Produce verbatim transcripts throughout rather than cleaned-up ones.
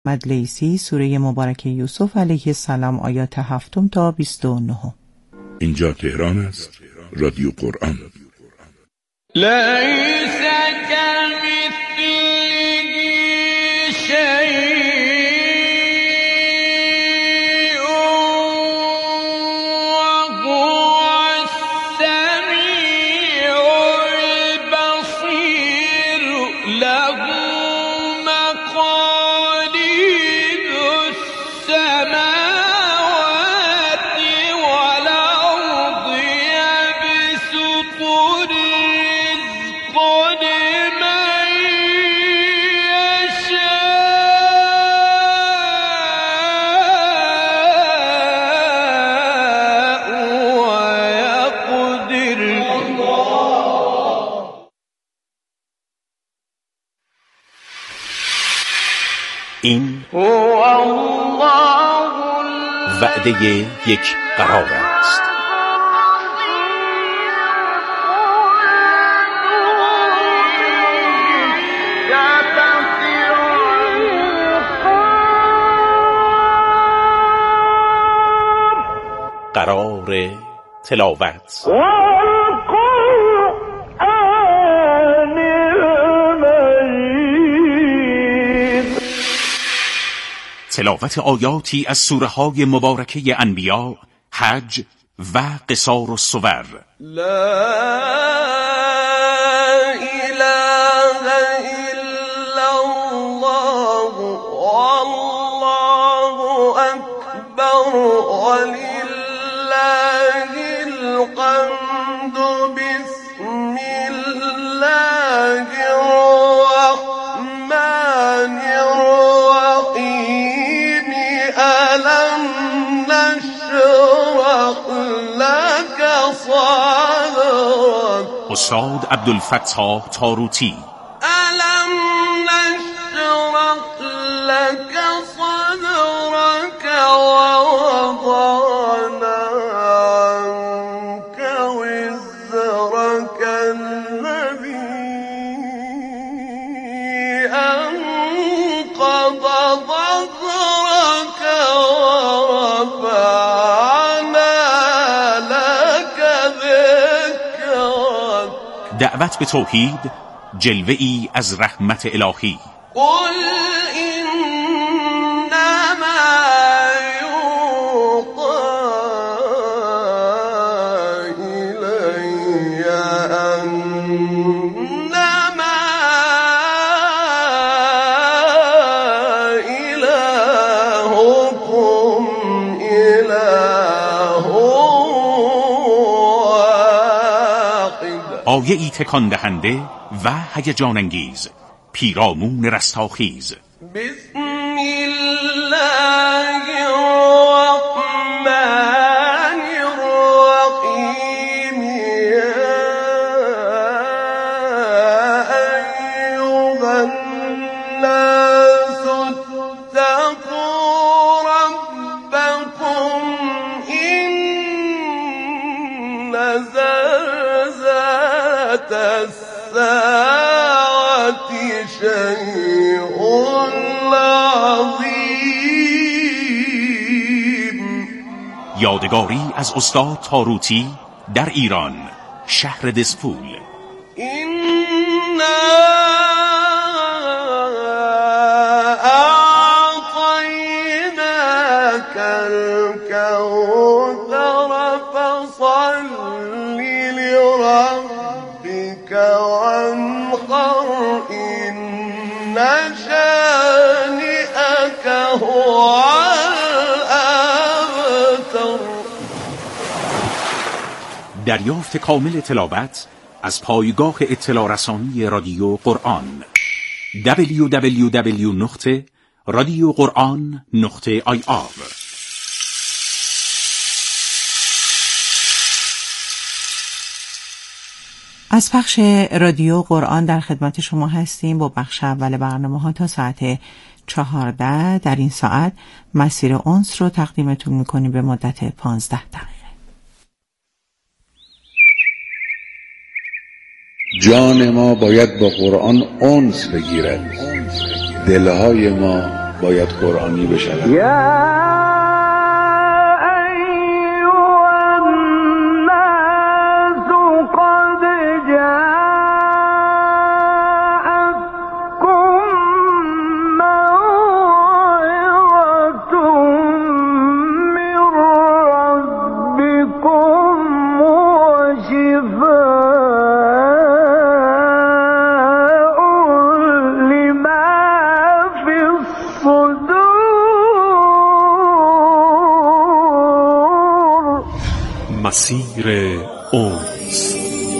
محمد لیثی سوره مبارکه یوسف علیه السلام آیات هفتم تا بیست و نه. اینجا تهران است، رادیو قرآن. لیس کمثله شیء این وعده یک قرار است. قرار تلاوت تلاوت آیاتی از سوره های مبارکه انبیا، حج و قصار الصور. لا اله الا الله والله اکبر ولله الحمد بسم الله الرحمن الرحیم ألم نشرح لك صدرك. استاد عبدالفتاح تاروتی. ألم نشرح لك صدرك ووضعنا عنك وزرك الذي أنقض ظهرك دعوت به توحید، جلوه ای از رحمت الهی. قل انما یوحی الی انما الهکم اله آیه ای تکان دهنده و هیجان انگیز، پیرامون رستاخیز. بسم الله الرحمن الرحیم ایها الناس اتقوا ربکم ان زلزلة الساعة شيء عظیم. یادگاری از استاد تاروتی در ایران، شهر دسپول. اینا اعطیناک الکوثر فصل لربك وانحر إن شانئك هو الأبتر. دریافت کامل تلاوت از پایگاه اطلاع رسانی رادیو قرآن دبلیو دبلیو دبلیو نقطه رادیو قرآن نقطه آی آر. از پخش رادیو قرآن در خدمت شما هستیم با بخش اول برنامه ها تا ساعت چهارده. در این ساعت مسیر انس رو تقدیمتون میکنیم به مدت پانزده دقیقه. جان ما باید با قرآن انس بگیرد، دلهای ما باید قرآنی بشود. مسیر أنس.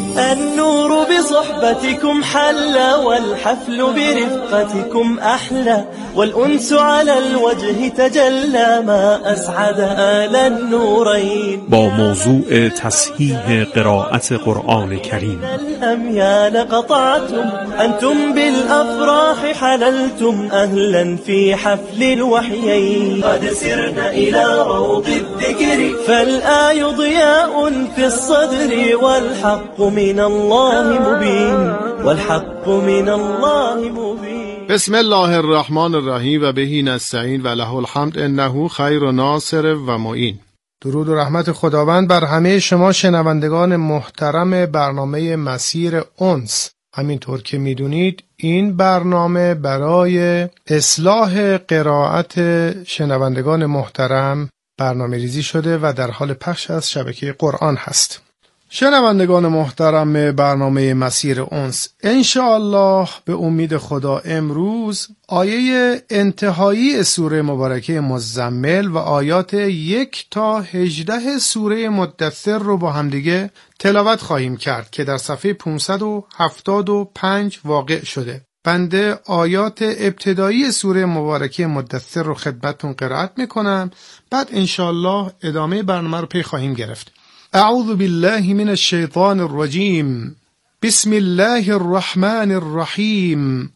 النور بصحبتكم حلى والحفل برفقتكم أحلى والأنس على الوجه تجلى ما أسعد آل النورين. با موضوع تصحیح قرائت قرآن کریم. الأميال قطعتم أنتم بالأفراح حللتم أهلا في حفل الوحيين. قد سرنا إلى روض الذكر فالآي ضياء في الصدر والحق من الله مبين والحق من الله مبين. بسم الله الرحمن الرحیم و بهی نستعین و له الحمد انه خیر ناصر و معین. درود و رحمت خداوند بر همه شما شنوندگان محترم برنامه مسیر انس. همینطور که میدونید این برنامه برای اصلاح قرائت شنوندگان محترم برنامه ریزی شده و در حال پخش از شبکه قرآن هست. شنوندگان محترم برنامه مسیر انس، انشاءالله به امید خدا امروز آیه انتهایی سوره مبارکه مزمل و آیات یک تا هجده سوره مدثر رو با همدیگه تلاوت خواهیم کرد که در صفحه پانصد و هفتاد و پنج واقع شده. بنده آیات ابتدایی سوره مبارکه مدثر رو خدمتتون قرائت میکنم، بعد انشاءالله ادامه برنامه رو پی خواهیم گرفت. اعوذ بالله من الشیطان الرجیم. بسم الله الرحمن الرحیم.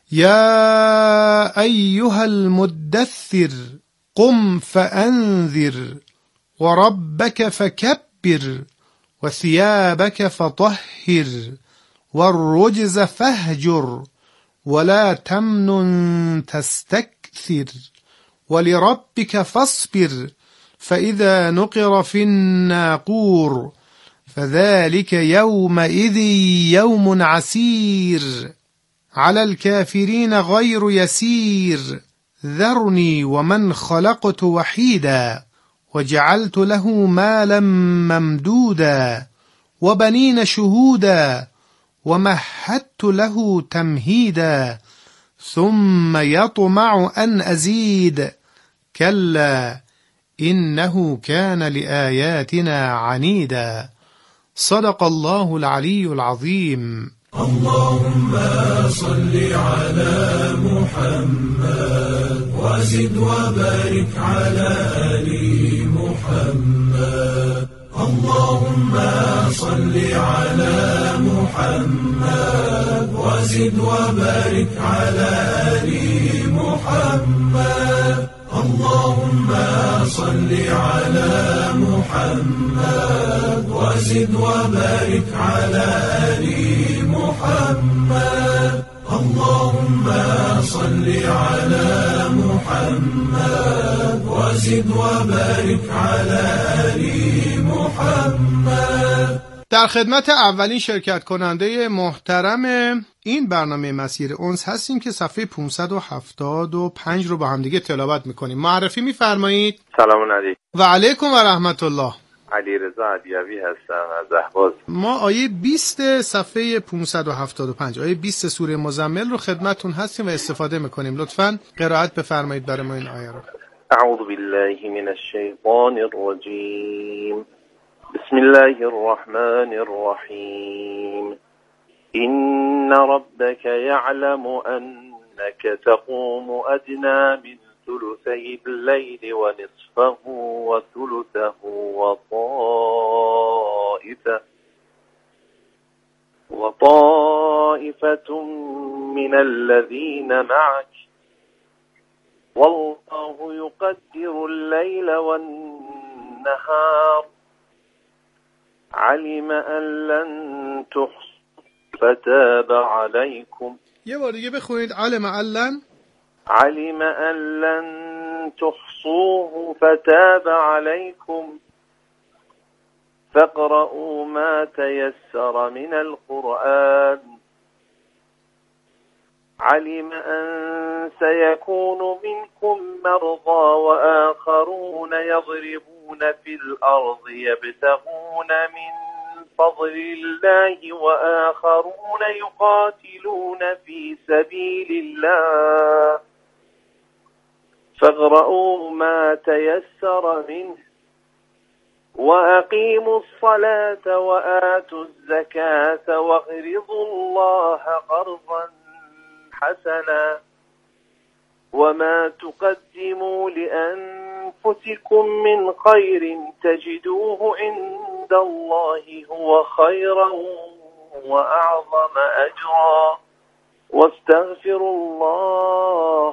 یا ایها المدثر قم فانذر وربك فكبر وثيابك فطهر والرجز فاهجر ولا تمنن تستكثر ولربك فاصبر فإذا نقر في الناقور فذلك يومئذ يوم عسير على الكافرين غير يسير ذرني ومن خلقت وحيدا وجعلت له مالا ممدودا وبنين شهودا ومهدت له تمهيدا ثم يطمع أن أزيد كلا إنه كان لآياتنا عنيدا. صدق الله العلي العظيم. اللهم صل على محمد وزد وبارك على آل محمد. اللهم صل على محمد وزد وبارك على آل محمد. اللهم صل على محمد وزد وبارك على آل محمد. اللهم صل على محمد وزد وبارك على آل محمد. در خدمت اولین شرکت کننده محترم این برنامه مسیر انس هستیم که صفحه پانصد و هفتاد و پنج رو با هم دیگه تلاوت میکنیم. معرفی میفرمایید. سلام علیکم. و علیکم و رحمت الله. علیرضا علیوی هستم از اهواز. ما آیه بیست صفحه پانصد و هفتاد و پنج، آیه بیست سوره مزمل رو خدمتتون هستیم و استفاده میکنیم. لطفاً قرائت بفرمایید برای ما این آیه رو. اعوذ بالله من الشیطان الرجیم. بسم الله الرحمن الرحیم. إن ربك يعلم أنك تقوم أدنى من ثلثي الليل ونصفه وثلثه وطائفة وطائفة من الذين معك والله يقدر الليل والنهار علم أن لن تحصوا فتاب عليكم. یه بار دیگه بخونید. علم علن علم أن لن تحصوه فتاب عليكم فاقرؤوا ما تيسر من القرآن علم أن سيكون منكم مرضى وآخرون يضربون في الأرض يبتغون من فضل الله وآخرون يقاتلون في سبيل الله فاقرؤوا ما تيسر منه وأقيموا الصلاة وآتوا الزكاة واقرضوا الله قرضا حسنا وما تقدموا لأنفسكم من خير تجدوه عند الله هو خيرا وأعظم أجرا واستغفروا الله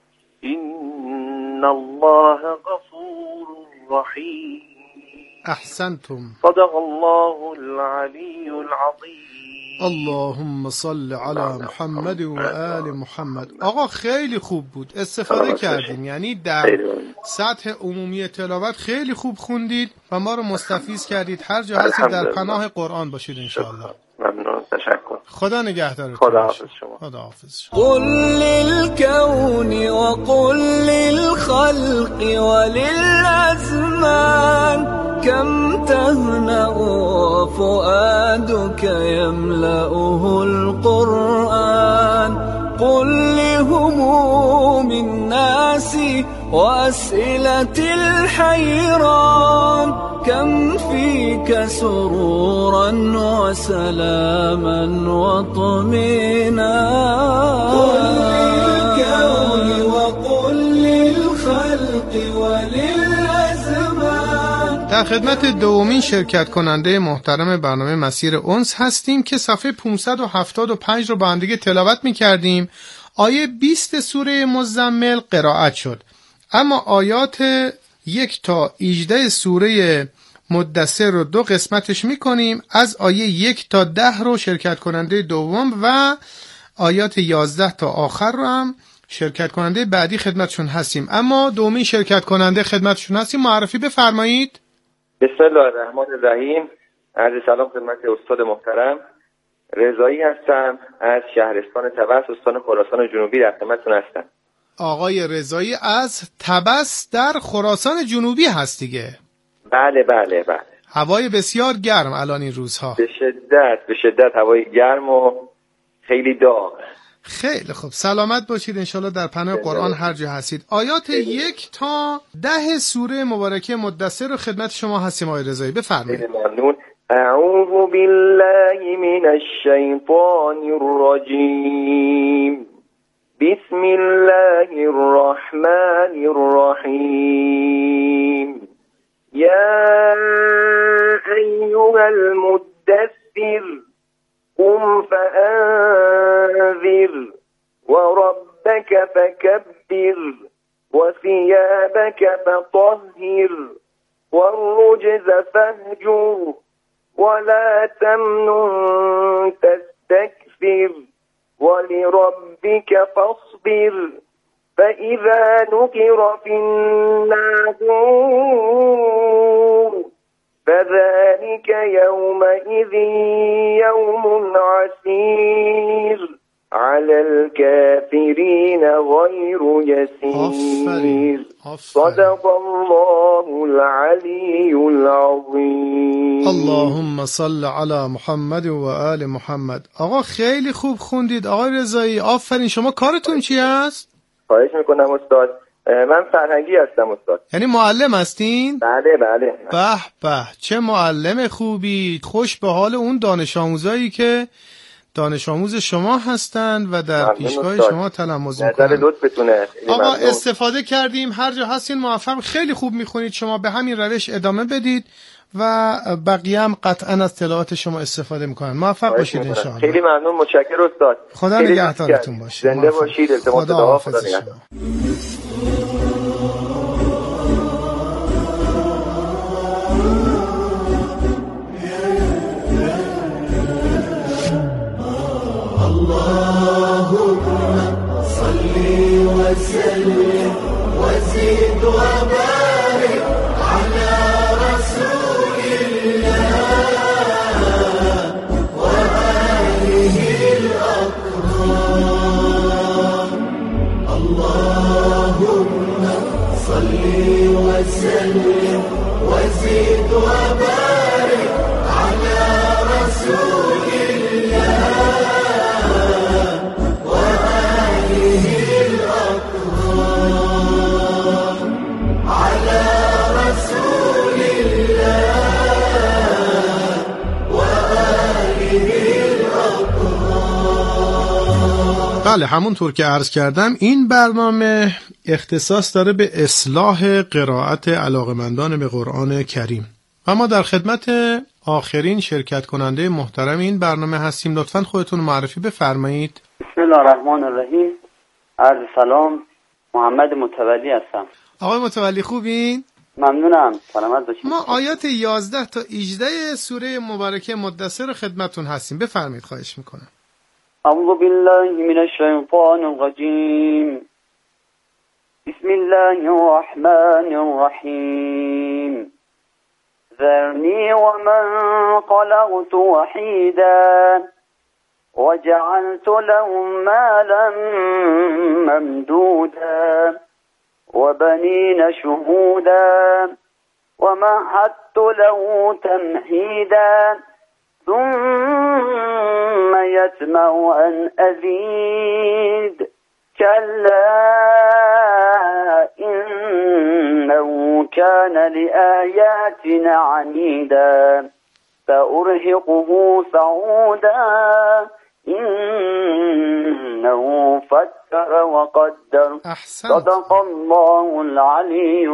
إن الله غفور رحيم. احسنتم. صدق الله العلی العظیم. اللهم صل علی محمد و آل محمد. آقا خیلی خوب بود، استفاده کردیم، یعنی در سطح عمومی تلاوت خیلی خوب خوندید و ما رو مستفیض کردید. هر جا هستید در پناه قرآن باشید انشاءالله. ممنون، تشکر. خدا نگهدارتون. خدا حافظ شما. خدا حافظ شما. قل للكون وقل للخلق وللأزمان كم تهنأ وفؤادك يملأه القرآن قل لهموم الناس وأسئلة الحيران كم فيك سرورا وسلاما وطمئنانا قل للكون وقل للخلق وللأزمان. در خدمت دومین شرکت کننده محترم برنامه مسیر انس هستیم که صفحه پانصد و هفتاد و پنج رو با هم دیگه تلاوت می‌کردیم. آیه بیست سوره مزمل قرائت شد، اما آیات یک تا هجده سوره مدثر رو دو قسمتش میکنیم. از آیه یک تا ده رو شرکت کننده دوم و آیات یازده تا آخر رو هم شرکت کننده بعدی خدمتشون هستیم. اما دومین شرکت کننده خدمتشون هستیم. معرفی بفرمایید. بسم الله الرحمن الرحیم. عرض سلام خدمت استاد محترم. رضایی هستم از شهرستان طبس استان خراسان جنوبی در خدمتتون هستم. آقای رضایی از طبس در خراسان جنوبی هست دیگه؟ بله بله بله. هوای بسیار گرم الان این روزها. به شدت به شدت هوای گرم و خیلی داغ. خیلی خوب، سلامت باشید انشالله در پناه قرآن هر جا هستید. آیات یک تا ده سوره مبارکه مدثر رو خدمت شما هستیم آقای رضایی، بفرمایید. ممنون. اعوذ بالله من الشیطان الرجیم بسم الله الرحمن الرحیم یا ایها المدثر قم فأنذر وربك فكبر وثيابك فطهر والرجز فاهجر ولا تمنن تستكثر ولربك فاصبر فإذا نقر في الناقور فذلك يومئذ يوم عسير على الكافرين غير يسير صدق الله العلي العظيم. اللهم صل على محمد و آل محمد. آقا خیلی خوب خوندید آقای رضایی، آفرین. شما کارتون چی است؟ خواهش میکنم استاد. من فرهنگی هستم استاد. یعنی معلم هستین؟ بله بله. به به، چه معلم خوبی. خوش به حال اون دانش آموزایی که دانش آموز شما هستند و در پیشگاه شما تلمذ میکنند. لطفتونه. آقا استفاده کردیم، هر جا هستین موفق. خیلی خوب میخونید شما، به همین روش ادامه بدید و بقیه هم قطعا از تلاوت شما استفاده میکنن. موفق باشید ان شاء الله. خیلی ممنون، متشکرم استاد. خدا نگهدارتون باشه. زنده باشید. التماس دعا. خدا نگهدار. اللهم صل وسلم وزد وبارك على رسول الله وآله الأكرام. اللهم صل وسلم وزد وبارك على رسول الله وآله الأكرام. على رسول الله وآله الأكرام. بله، همونطور که عرض کردم این برنامه اختصاص داره به اصلاح قرائت علاقمندان به قرآن کریم و ما در خدمت آخرین شرکت کننده محترم این برنامه هستیم. لطفاً خودتون معرفی بفرمایید. بسم الله الرحمن الرحیم. عرض سلام، محمد متولی هستم. آقای متولی خوبین؟ ممنونم، سلامت باشید. ما آیات یازده تا هجده سوره مبارکه مدثر خدمتون هستیم، بفرمایید خواهش میکنم. اعوذ بالله من الشیطان الرجیم. بسم الله الرحمن الرحیم. ذرنی ومن خلقت وحیدا وجعلت له مالا ممدودا وبنين شهودا ومهدت له تمهيدا ثم يطمع أن أزيد كلا إنه كان لآياتنا عنيدا سأرهقه صعودا إنه فكر وقدر. أحسنت. صدق الله العلي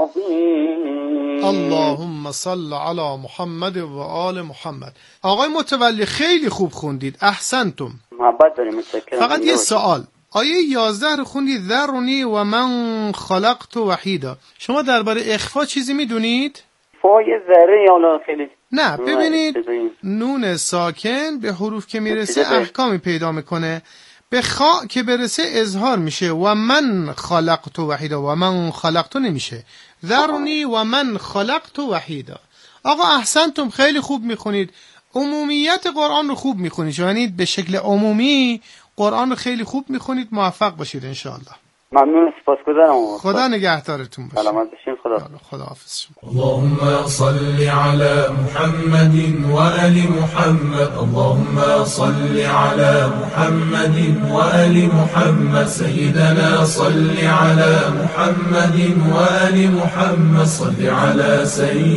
العظيم. اللهم صل على محمد و آل محمد. آقای متولی خیلی خوب خوندید، احسنتم. محبت داریم، متشکرم. فقط یه سوال، آیه یازده رو خوندید ذرنی و من خلقت وحیدا، شما درباره اخفا چیزی میدونید؟ فای ذره یا خیلی نه، ببینید نون ساکن به حروف که میرسه احکامی پیدا میکنه، به خا که برسه اظهار میشه و من خلقت وحیدا، و من خلقت نمیشه، ذرنی و من خلقت وحیدا. آقا احسنتم، خیلی خوب میخونید، عمومیت قرآن رو خوب میخونید، یعنی به شکل عمومی قرآن رو خیلی خوب میخونید. موفق باشید انشاءالله. ممنون، سپاسگزارم. خدا نگهدارتون باشه. سلامت باشین. خدا خداحافظ. اللهم صل على محمد وآل محمد. اللهم صل على محمد وآل محمد. سيدنا صل على محمد وآل محمد. صل على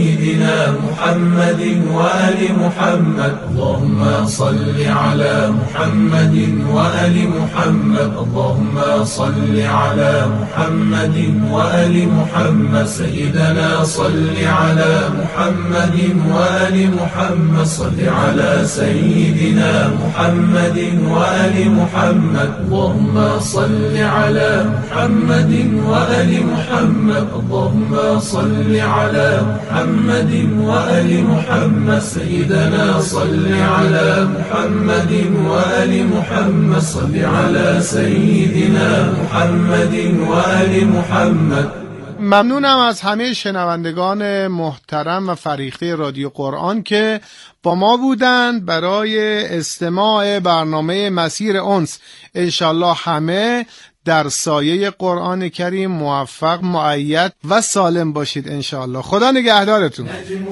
سيدنا محمد وآل محمد. اللهم صل على محمد وآل محمد. اللهم صل على محمد وآل محمد. سيدنا صل على محمد وآل محمد. صل على سيدنا محمد وآل محمد. اللهم صل على محمد وآل محمد. اللهم صل على محمد وآل محمد. سيدنا صل على محمد وآل محمد. صل على سيدنا محمد وآل محمد. ممنونم از همه شنوندگان محترم و فریخته رادیو قرآن که با ما بودند برای استماع برنامه مسیر انس. انشالله همه در سایه قرآن کریم موفق، مؤید و سالم باشید انشالله. خدا نگهدارتون.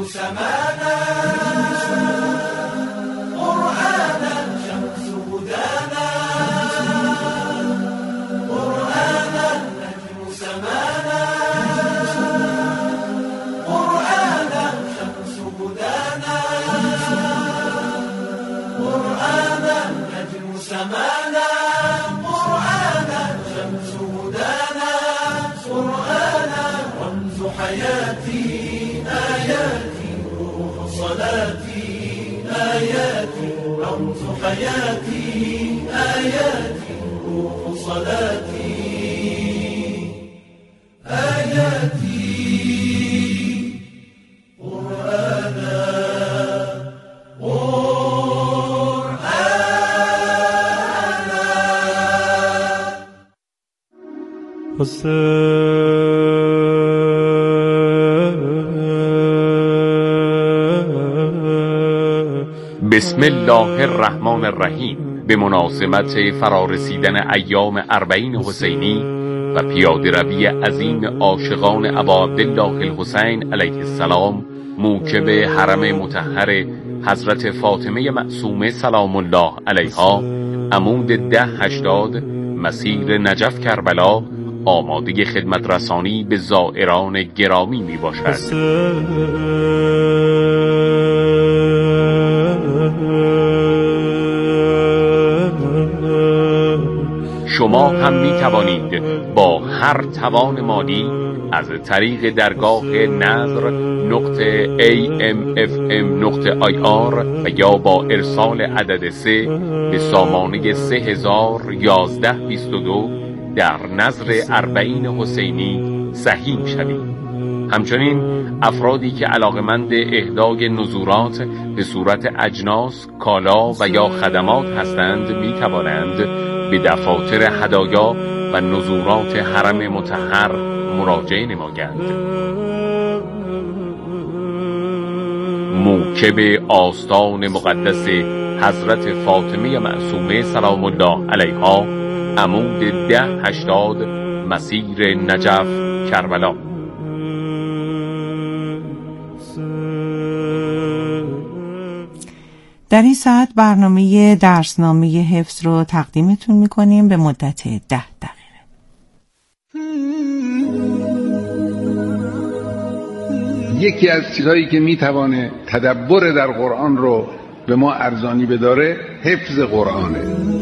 حياتي آياتي روح صلاتي آياتي قرآنا قرآنا حسین بسم الله الرحمن الرحیم. به مناسبت فرارسیدن ایام اربعین حسینی و پیاده روی عظیم عاشقان ابا عبدالله الحسین علیه السلام موکب حرم مطهر حضرت فاطمه معصومه سلام الله علیها، عمود ده هشتاد مسیر نجف کربلا، آماده خدمت رسانی به زائران گرامی می باشد. شما هم می توانید با هر توان مالی از طریق درگاه نظر نقطه ای ام اف ام نقطه آی آر و یا با ارسال عدد سه به سامانه سه هزار یازده بیست و دو در نظر اربعین حسینی سهیم شوید. همچنین افرادی که علاقمند اهدای نذورات به صورت اجناس، کالا و یا خدمات هستند می توانند به دفاتر هدایا و نذورات حرم مطهر مراجعه نمایند. موکب آستان مقدس حضرت فاطمه معصومه سلام الله علیها، عمود ده هشتاد مسیر نجف کربلا. در این ساعت برنامه درسنامه حفظ رو تقدیمتون میکنیم به مدت ده دقیقه. یکی از چیزهایی که میتوانه تدبر در قرآن رو به ما ارزانی بداره حفظ قرآنه.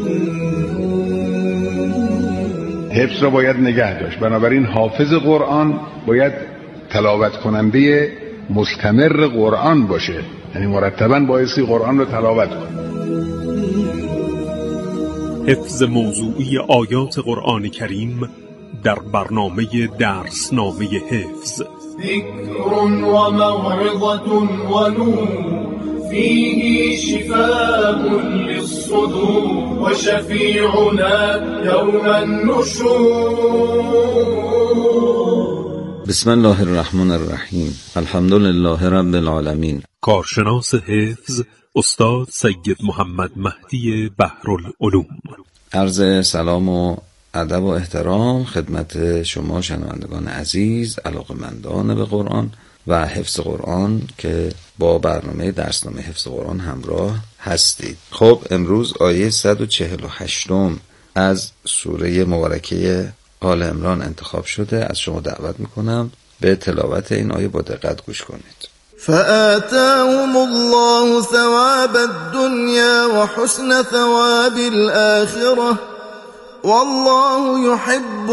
حفظ رو باید نگه داشت، بنابراین حافظ قرآن باید تلاوت کننده مستمر قرآن باشه، یعنی مرتباً بایستی قرآن رو تلاوت کنه. حفظ موضوعی آیات قرآن کریم در برنامه درسنامه حفظ. ذکر و موعظة و نور فیه شفاء للصدور و شفیعنا یوم النشور. بسم الله الرحمن الرحیم. الحمد لله رب العالمین. کارشناس حفظ استاد سید محمد مهدی بحرالعلوم. عرض سلام و ادب و احترام خدمت شما شنوندگان عزیز، علاقه‌مندان به قرآن و حفظ قرآن که با برنامه درسنامه حفظ قرآن همراه هستید. خب امروز آیه صد و چهل و هشت از سوره مبارکه آل عمران انتخاب شده. از شما دعوت میکنم به تلاوت این آیه با دقت گوش کنید. فآتاهم الله ثواب الدنيا وحسن ثواب الآخرة والله يحب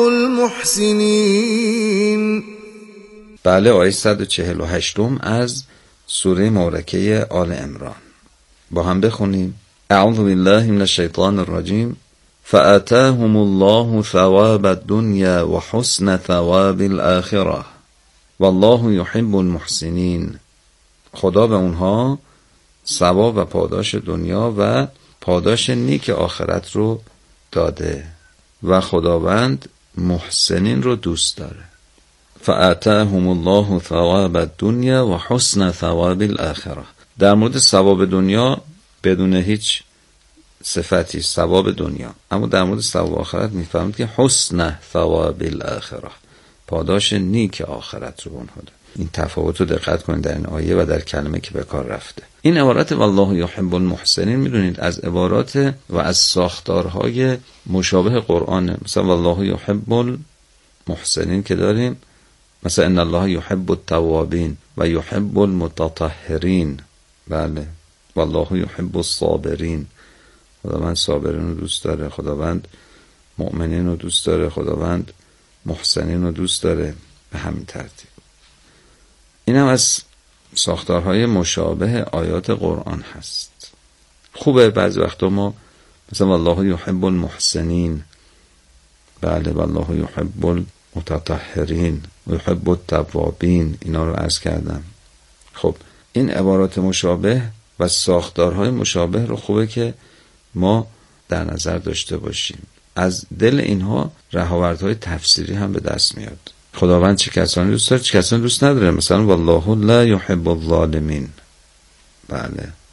المحسنين. بله، آیه صد و چهل و هشت از سوره مبارکه آل عمران با هم بخونیم. اعوذ بالله من الشیطان الرجیم. فآتاهم الله ثواب الدنيا وحسن ثواب الآخرة والله يحب المحسنين. خدا به اونها ثواب و پاداش دنیا و پاداش نیک آخرت رو داده و خداوند محسنین رو دوست داره. فآتاهم الله ثواب الدنيا و حسن ثواب الآخرة. در مورد ثواب دنیا بدون هیچ صفتی ثواب دنیا، اما در مورد ثواب آخرت میفهمید که حسن ثواب الاخره، پاداش نیک آخرت رو اونها ده. این تفاوت رو دقت کنید در این آیه و در کلمه که به کار رفته. این عبارت والله یحب المحسنین میدونید از عبارات و از ساختارهای مشابه قرآنه. مثلا والله یحب المحسنین که داریم، مثلا ان الله یحب التوابین و یحب المتطهرین. بله، والله یحب الصابرین، خداوند صابرین رو دوست داره، خداوند مؤمنین رو دوست داره، خداوند محسنین رو دوست داره. به همین ترتیب این هم از ساختارهای مشابه آیات قرآن هست. خوبه بعضی وقتا ما مثلا والله یحب المحسنین، بله والله یحب المتطهرین و یحب التوابین، اینا رو عرض کردم. خب این عبارات مشابه و ساختارهای مشابه رو خوبه که ما در نظر داشته باشیم. از دل اینها رهاوردهای تفسیری هم به دست میاد. خداوند چه کسانی دوست داره، چه کسانی دوست نداره. مثلا والله لا یحب الظالمین، بله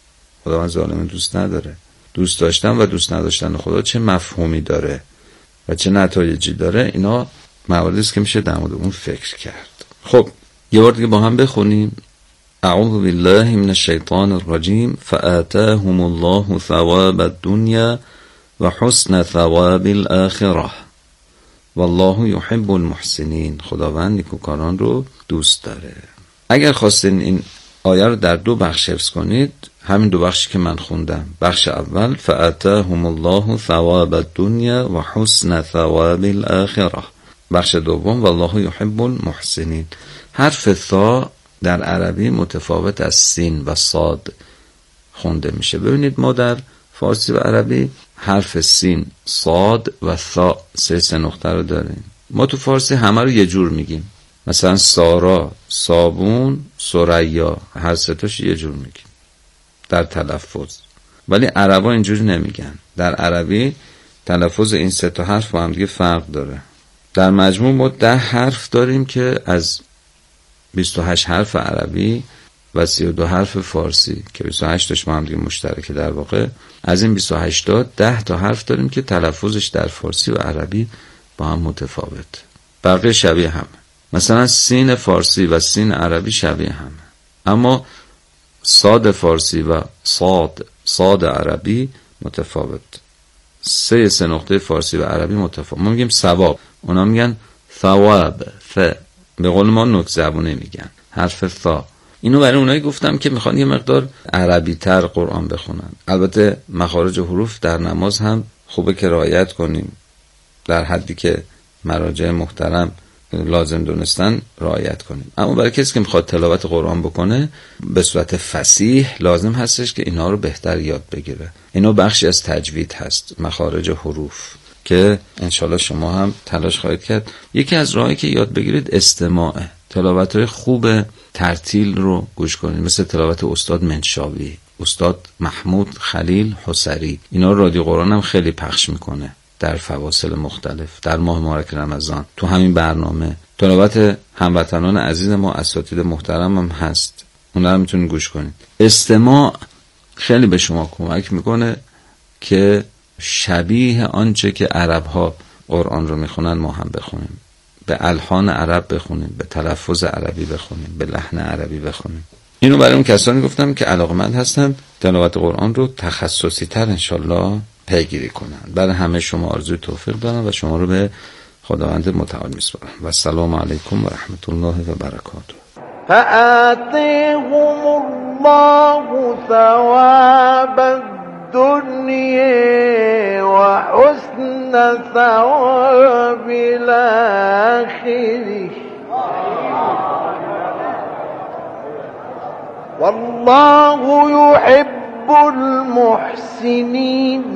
خداوند ظالم دوست نداره. دوست داشتن و دوست نداشتن خدا چه مفهومی داره و چه نتایجی داره، اینا مواردی است که میشه در مورد اون فکر کرد. خب یه بار دیگه با هم بخونیم. اعوذ بالله من الشیطان الرجیم فآتاهم الله ثواب الدنیا و حسن ثواب الاخره والله یحب المحسنین. خداوند نیکوکاران رو دوست داره. اگر خواستین این آیه رو در دو بخش حفظ کنید، همین دو بخشی که من خوندم، بخش اول فآتاهم الله ثواب الدنیا و حسن ثواب الاخره، بخش دوم والله یحب المحسنین. حرف ثا در عربی متفاوت از سین و صاد خونده میشه. ببینید ما در فارسی و عربی حرف سین، صاد و ثا سه سه نقطه رو داریم. ما تو فارسی همه رو یه جور میگیم، مثلا سارا، صابون، ثریا، هر سه تاش یه جور میگیم در تلفظ، ولی عربا اینجوری نمیگن. در عربی تلفظ این سه تا حرف با هم دیگه فرق داره. در مجموع ما ده حرف داریم که از بیست و هشت حرف عربی و سی و دو حرف فارسی که بیست و هشت تاش با هم دیگه مشترکه. در واقع از این بیست و هشت تا ده تا حرف داریم که تلفظش در فارسی و عربی با هم متفاوت، بقیه شبیه هم. مثلا سین فارسی و سین عربی شبیه هم، اما صاد فارسی و صاد صاد عربی متفاوت. سه سه نقطه فارسی و عربی متفاوت. ما میگیم ثواب، اونا میگن ثواب. ف به قول ما نوک زبونه میگن حرف ثا. اینو برای اونایی گفتم که میخوان یه مقدار عربی تر قرآن بخونن. البته مخارج حروف در نماز هم خوبه که رعایت کنیم، در حدی که مراجع محترم لازم دونستن رعایت کنیم. اما برای کسی که میخواد تلاوت قرآن بکنه به صورت فصیح لازم هستش که اینا رو بهتر یاد بگیره. اینا بخشی از تجوید هست، مخارج حروف، که انشالله شما هم تلاش خواهید کرد. یکی از راهایی که یاد بگیرید استماعه. تلاوت‌های خوب ترتیل رو گوش کنید، مثل تلاوت استاد منشاوی، استاد محمود خلیل حسری. اینا رادیو قرآن هم خیلی پخش میکنه در فواصل مختلف در ماه مبارک رمضان. تو همین برنامه تلاوت هموطنان عزیز ما اساتید محترم هم هست، اونا رو میتونید گوش کنید. استماع خیلی به شما کمک میکنه که شبیه آنچه که عرب ها قرآن رو میخونن ما هم بخونیم، به الحان عرب بخونیم، به تلفظ عربی بخونیم، به لحن عربی بخونیم. اینو برای اون کسانی گفتم که علاقمند هستن تلاوت قرآن رو تخصصی تر انشالله پیگیری کنن. برای همه شما آرزوی توفیق دارم و شما رو به خداوند متعال میسپارم و السلام علیکم و رحمت الله و برکاته. فآتیهم الله ثواب الدنیا و حسن ثواب الاخره والله يحب المحسنين.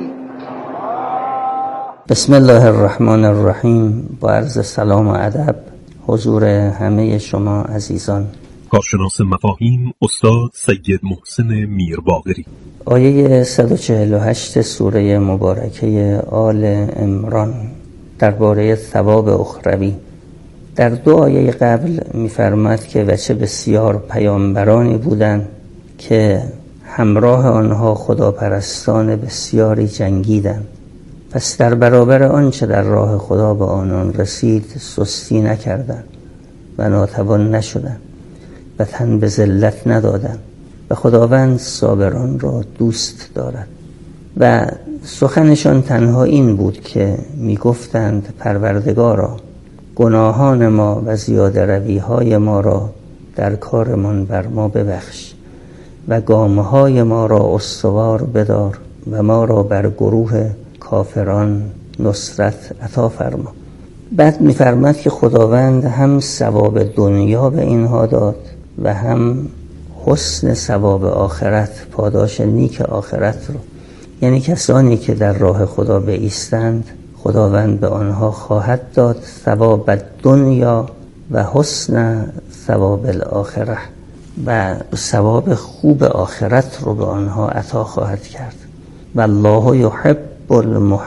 بسم الله الرحمن الرحیم. با عرض سلام و ادب حضور همه شما عزیزان. کارشناس مفاهیم استاد سید محسن میرباقری. آیه صد و چهل و هشت سوره مبارکه آل عمران درباره ثواب اخروی. در دو آیه قبل می‌فرماید که وچه بسیار پیامبرانی بودند که همراه آنها خداپرستان بسیاری جنگیدند، پس در برابر آنچه در راه خدا به آنان رسید سستی نکردند و ناتوان نشدند و تن به ذلت ندادند و خداوند صابران را دوست دارد. و سخنشان تنها این بود که میگفتند پروردگارا گناهان ما و زیاده روی های ما را در کارمان بر ما ببخش و گامه های ما را استوار بدار و ما را بر گروه کافران نصرت عطا فرما. بعد می‌فرماید که خداوند هم ثواب دنیا به اینها داد و هم حسن ثواب آخرت، پاداش نیک آخرت رو. یعنی کسانی که در راه خدا بایستند خداوند به آنها خواهد داد ثواب دنیا و حسن ثواب الاخره و ثواب خوب آخرت رو به آنها عطا خواهد کرد. والله یحب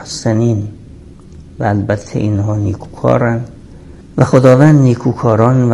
المحسنین. و البته اینها نیکوکارن و خداوند نیکوکاران و